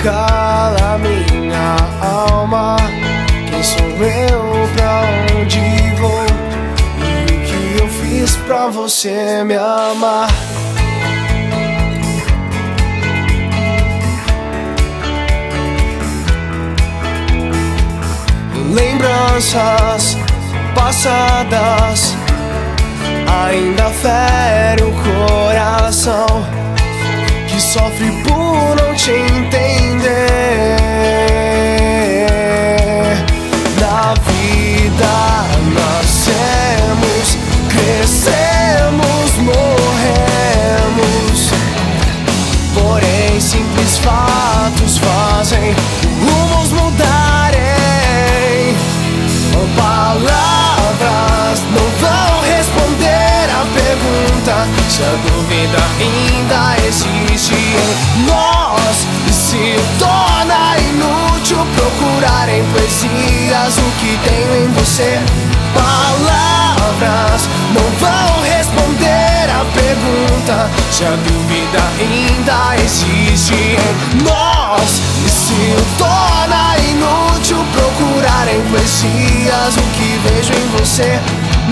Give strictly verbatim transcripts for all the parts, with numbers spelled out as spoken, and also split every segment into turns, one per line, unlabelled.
cala minha alma? Quem sou eu, pra onde vou? E o que eu fiz pra você me amar? Lembranças passadas ainda ferem o coração, que sofre por não te entender. Na vida nascemos, crescemos, morremos, porém simples fatos fazem rumos mudarem. Palavras não vão responder a pergunta se a dúvida ainda existe em nós, e se torna inútil procurar em poesias o que tenho em você. Palavras não vão responder a pergunta se a dúvida ainda existe em nós, e se torna inútil procurar em poesias o que vejo em você.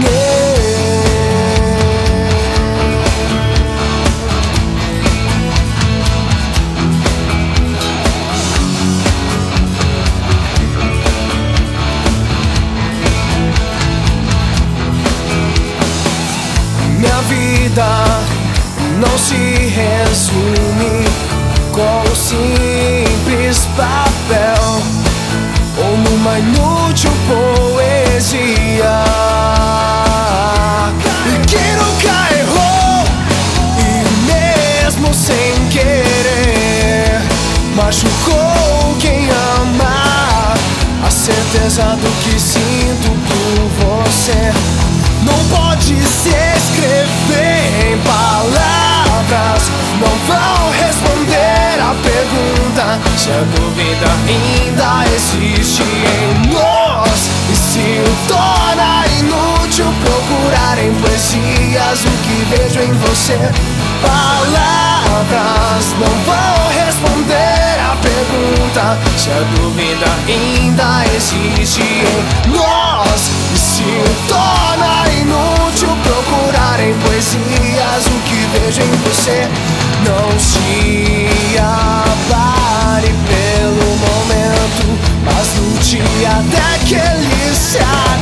Minha vida não se resume com um simples papel ou numa inútil poesia. E quem nunca errou, e mesmo sem querer machucou quem ama, a certeza do que sinto por você não pode se escrever em palavras, não vão responder a pergunta se a dúvida ainda existe em nós, e se torna inútil procurar em poesias o que vejo em você. Palavras não vão responder a pergunta se a dúvida ainda existe em nós, e se torna inútil procurar em poesias o que vejo em você. Não se abale pelo momento, mas lute até que ele se abra.